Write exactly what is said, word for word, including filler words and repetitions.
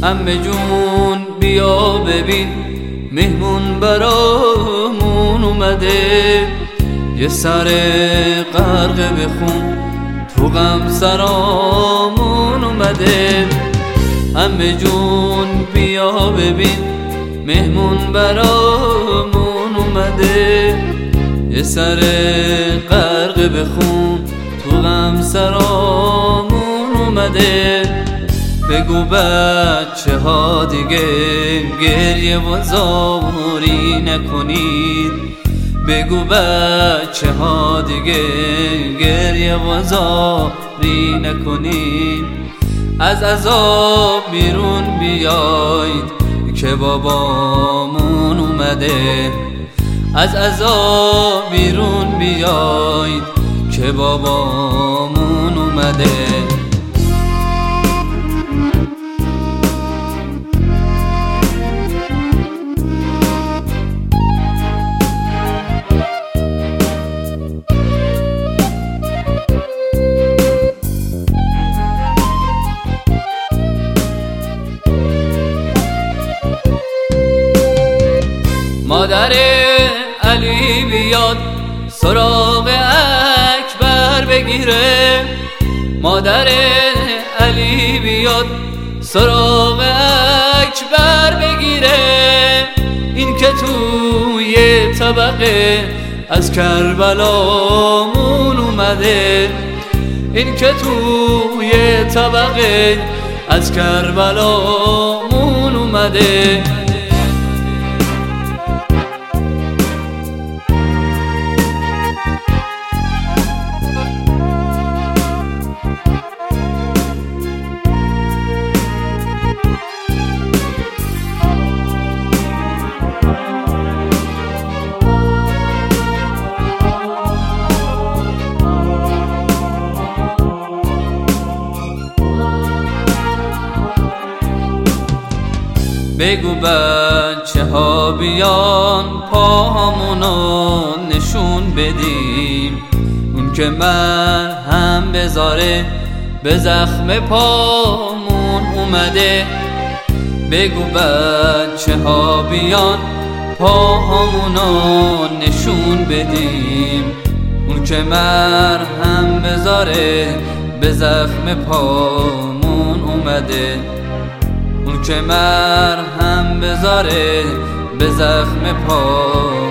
همه جون بیا ببین مهمون برامون اومده، یه سر غرق به خون تو غم سرامون اومده. همه جون بیا ببین مهمون برامون اومده، یه سر غرق به خون تو غم سرامون اومده. بگو بچه ها دیگه گریه و زاری نکنید، بگو بچه ها دیگه گریه و زاری نکنید. از عذاب بیرون بیاید که بابامون اومده، از عذاب بیرون بیاید که بابامون اومده. مادر علی بیاد سراغ اکبر بگیره، مادر علی بیاد سراغ اکبر بگیره. این که توی طبقه از کربلامون اومده، این که توی طبقه از کربلامون اومده. بگو بچه ها بیان پاهامونو نشون بدیم، اون که من هم بذاره به زخم پامون اومده. بگو بچه ها بیان پاهامونو نشون بدیم، اون که من هم بذاره به زخم پامون اومده، اون که مرهم بذاره به زخم پا